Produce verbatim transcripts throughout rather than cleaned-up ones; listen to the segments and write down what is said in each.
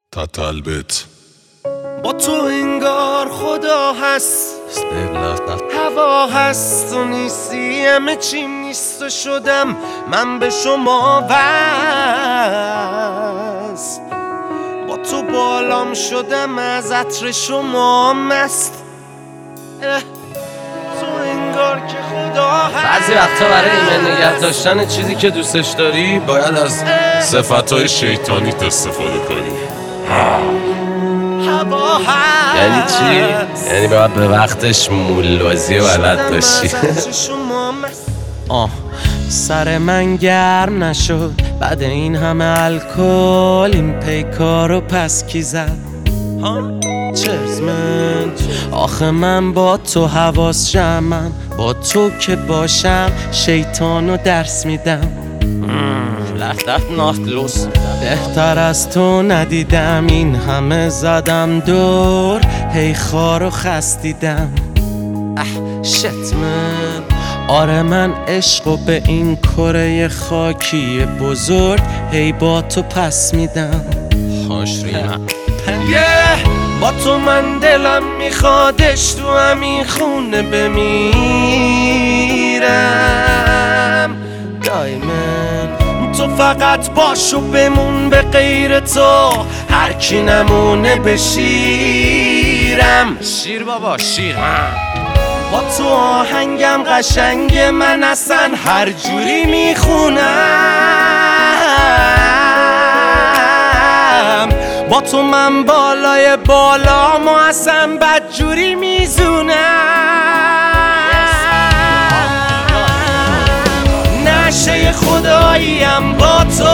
تطلبت با تو انگار خدا هست، هوا هست و نیستی، همه چیم نیست و شدم من به شما وصل. با تو بالام شدم از عطر شما مست. تو انگار که خدا هست. بعضی وقتا برای ایمن نگه داشتن چیزی که دوستش داری باید از صفتهای شیطانیت استفاده کنی. هوا هست. یعنی چی؟ یعنی باید به وقتش مولوازی و بلد باشی. آه سر من گرم نشد بعد این همه الکل، این پیکارو پس کی زد؟ چرز من آخه من با تو حواس جمعم، با تو که باشم شیطانو درس میدم. لحظت ناخلوس بهتر از تو ندیدم، این همه زدم دور هی خارو خستیدم. اه شت من آره من عشقو به این کره خاکی بزرگ هی با تو پس میدم. خوش ریمه با تو من دلم میخوادش تو همین خونه بمیرم دایمن. تو فقط باشو بمون، به غیر تو هر کی نمونه بشیرم. شیر بابا شیر. با تو آهنگم قشنگ، من اصلا هر جوری میخونم. با تو من بالای بالا ما اصلا بدجوری میزونم. نشه خداییم با تو،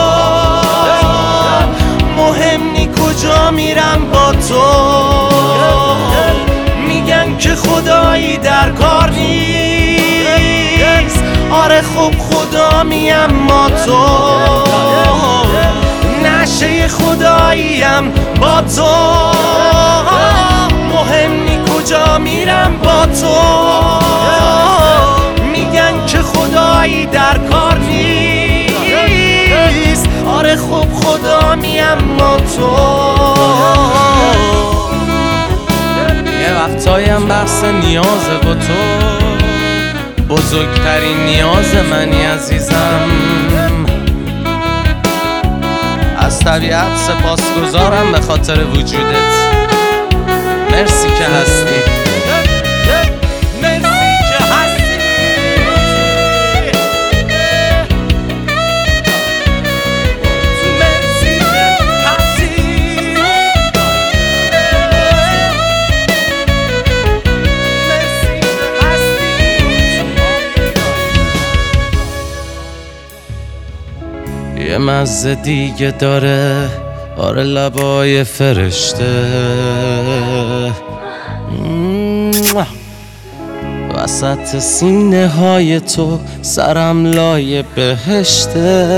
مهم نی کجا میرم با تو. میگن که خدایی در کار نیست، آره خب خدا میم ما تو. نشه خداییم با تو، مهم نی کجا میرم با تو. میگن که خدایی در کار نیست، آره خب خدا میم ما تو. یه وقتایم بحث نیازه با تو، بزرگترین نیاز منی عزیزم. از طبیعت سپاسگزارم به خاطر وجودت. مرسی که هستی، مرسی که هستی، مرسی که هستی، مرسی که هستی. یه مزه دیگه داره آره لبای فرشته، وسط سینه های تو سرم لای بهشته.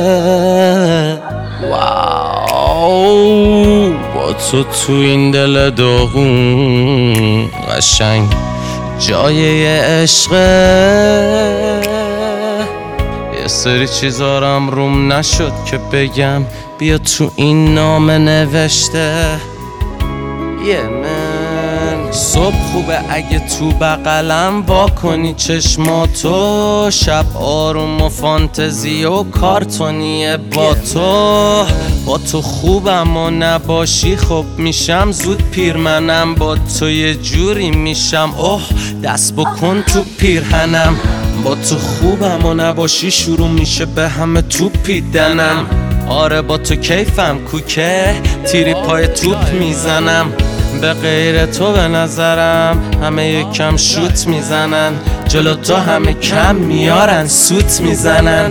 واو با تو تو این دل داغون قشنگ جای عشقه. یه سری چیزارم روم نشد که بگم، بیا تو این نامه نوشته. یه من صبح خوبه اگه تو بغلم با کنی چشماتو، شب آروم و فانتزی و کارتونیه با تو. با تو خوبم و نباشی خب میشم زود پیر، منم با تو یه جوری میشم اوه دست بکن تو پیرهنم. با تو خوبم و نباشی شروع میشه به همه توپیدنم. آره با تو کیفم کوکه تیری پای توپ میزنم. به غیر تو به نظرم همه یکم شوت میزنن، جلو تو همه کم میارن سوت میزنن.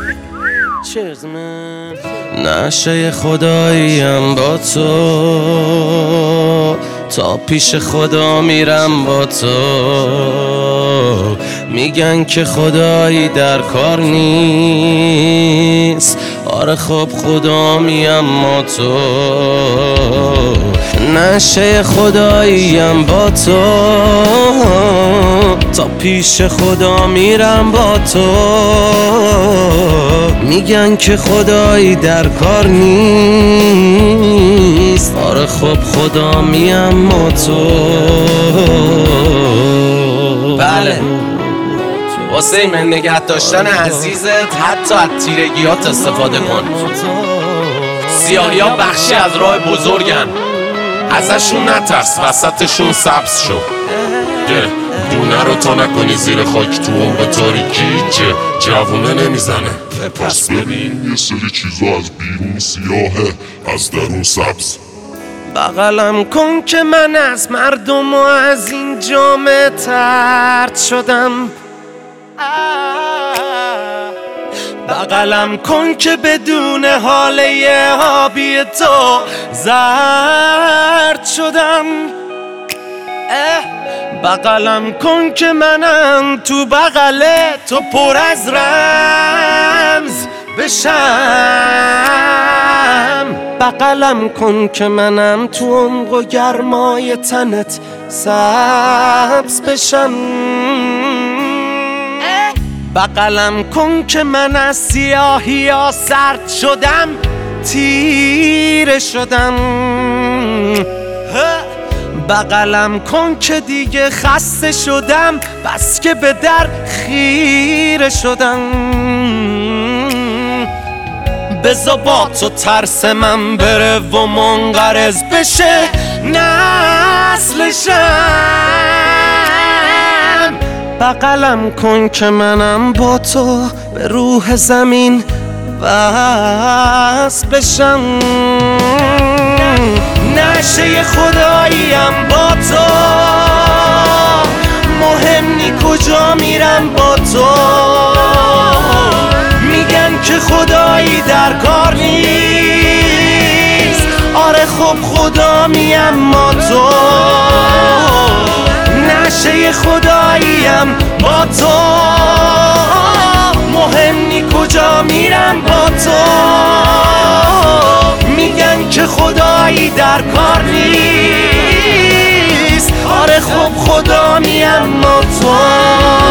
نشه خداییم با تو، تا پیش خدا میرم با تو. میگن که خدایی در کار نیست، آره خب خدا میم ما تو. نشه خداییم با تو، تا پیش خدا میرم با تو. میگن که خدایی در کار نیست، آره خب خدا میم با تو. بله واسه ایمن نگه داشتن عزیزت حتی از تیرگیات استفاده کن. سیاهی ها بخشی از راه بزرگن، ازشون نترس، وسطشون سبز شو. دونه رو تا نکنی زیر خاک تو اون به تاریکی که جوونه نمیزنه. پس ببین یه سری چیزا از بیرون سیاهه از درون سبز. بغلم کن که من از مردم و از این جامعه طرد شدم. بغلم کن که بدون حاله آبی تو زرد شدم. بغلم کن که منم تو بغل تو پر از رمز بشم. بغلم کن که منم تو عمق و گرمای تنت سبز بشم. بغلم کن که من از سیاهی ها سرد شدم، تیره شدم. بغلم کن که دیگه خسته شدم، بس که به در خیره شدم. بذار با تو ترس من بره و منقرض بشه نسلشم. بغلم کن که منم با تو به روح زمین وصل بشم. نشه خداییم با تو، مهم نی کجا میرم با تو. میگن که خدایی در کار نیست، آره خب خدا میم با تو. نشه خداییم با تو، مهم نی کجا میرم با تو. میگن که خدایی در کار نیست، آره خب خدا میم با تو.